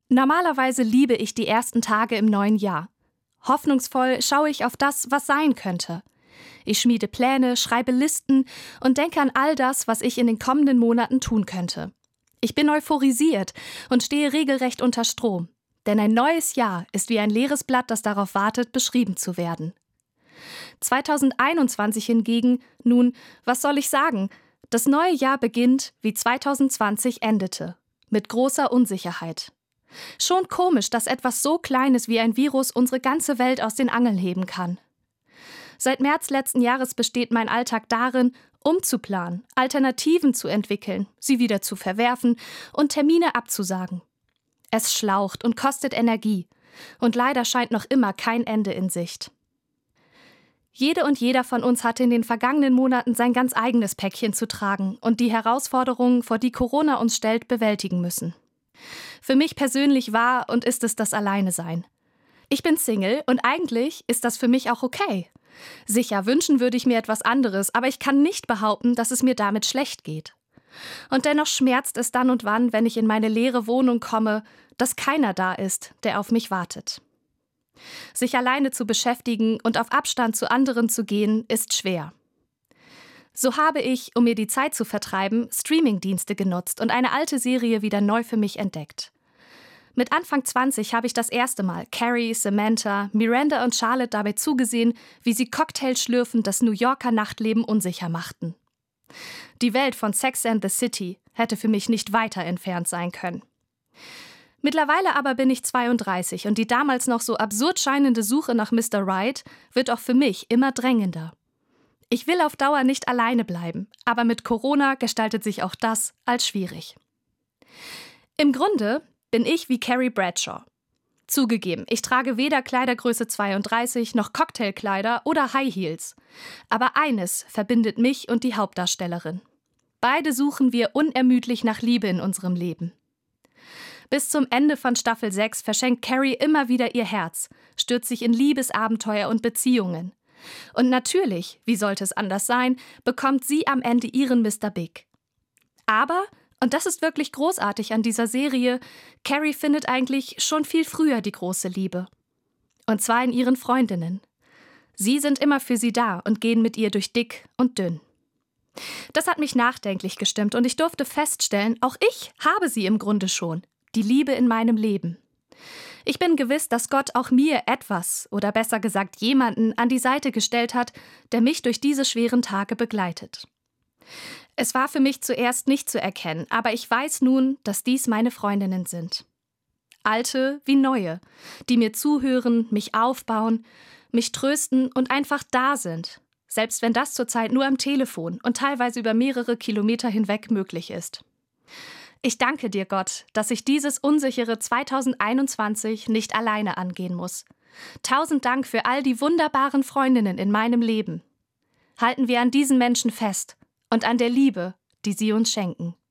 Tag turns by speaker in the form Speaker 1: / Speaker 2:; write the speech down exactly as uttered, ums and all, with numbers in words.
Speaker 1: Normalerweise liebe ich die ersten Tage im neuen Jahr. Hoffnungsvoll schaue ich auf das, was sein könnte. Ich schmiede Pläne, schreibe Listen und denke an all das, was ich in den kommenden Monaten tun könnte. Ich bin euphorisiert und stehe regelrecht unter Strom. Denn ein neues Jahr ist wie ein leeres Blatt, das darauf wartet, beschrieben zu werden. zwanzig einundzwanzig hingegen, nun, was soll ich sagen? Das neue Jahr beginnt, wie zwanzig zwanzig endete. Mit großer Unsicherheit. Schon komisch, dass etwas so Kleines wie ein Virus unsere ganze Welt aus den Angeln heben kann. Seit März letzten Jahres besteht mein Alltag darin, umzuplanen, Alternativen zu entwickeln, sie wieder zu verwerfen und Termine abzusagen. Es schlaucht und kostet Energie. Und leider scheint noch immer kein Ende in Sicht. Jede und jeder von uns hatte in den vergangenen Monaten sein ganz eigenes Päckchen zu tragen und die Herausforderungen, vor die Corona uns stellt, bewältigen müssen. Für mich persönlich war und ist es das Alleinesein. Ich bin Single und eigentlich ist das für mich auch okay. Sicher, wünschen würde ich mir etwas anderes, aber ich kann nicht behaupten, dass es mir damit schlecht geht. Und dennoch schmerzt es dann und wann, wenn ich in meine leere Wohnung komme, dass keiner da ist, der auf mich wartet. Sich alleine zu beschäftigen und auf Abstand zu anderen zu gehen, ist schwer. So habe ich, um mir die Zeit zu vertreiben, Streamingdienste genutzt und eine alte Serie wieder neu für mich entdeckt. Mit Anfang zwanzig habe ich das erste Mal Carrie, Samantha, Miranda und Charlotte dabei zugesehen, wie sie cocktailschlürfend das New Yorker Nachtleben unsicher machten. Die Welt von Sex and the City hätte für mich nicht weiter entfernt sein können. Mittlerweile aber bin ich zweiunddreißig und die damals noch so absurd scheinende Suche nach Mister Right wird auch für mich immer drängender. Ich will auf Dauer nicht alleine bleiben, aber mit Corona gestaltet sich auch das als schwierig. Im Grunde bin ich wie Carrie Bradshaw. Zugegeben, ich trage weder Kleidergröße zweiunddreißig noch Cocktailkleider oder High Heels. Aber eines verbindet mich und die Hauptdarstellerin. Beide suchen wir unermüdlich nach Liebe in unserem Leben. Bis zum Ende von Staffel sechs verschenkt Carrie immer wieder ihr Herz, stürzt sich in Liebesabenteuer und Beziehungen. Und natürlich, wie sollte es anders sein, bekommt sie am Ende ihren Mister Big. Aber, und das ist wirklich großartig an dieser Serie, Carrie findet eigentlich schon viel früher die große Liebe. Und zwar in ihren Freundinnen. Sie sind immer für sie da und gehen mit ihr durch dick und dünn. Das hat mich nachdenklich gestimmt und ich durfte feststellen, auch ich habe sie im Grunde schon. Die Liebe in meinem Leben. Ich bin gewiss, dass Gott auch mir etwas, oder besser gesagt jemanden, an die Seite gestellt hat, der mich durch diese schweren Tage begleitet. Es war für mich zuerst nicht zu erkennen, aber ich weiß nun, dass dies meine Freundinnen sind. Alte wie neue, die mir zuhören, mich aufbauen, mich trösten und einfach da sind, selbst wenn das zurzeit nur am Telefon und teilweise über mehrere Kilometer hinweg möglich ist. Ich danke dir, Gott, dass ich dieses unsichere zwanzig einundzwanzig nicht alleine angehen muss. Tausend Dank für all die wunderbaren Freundinnen in meinem Leben. Halten wir an diesen Menschen fest und an der Liebe, die sie uns schenken.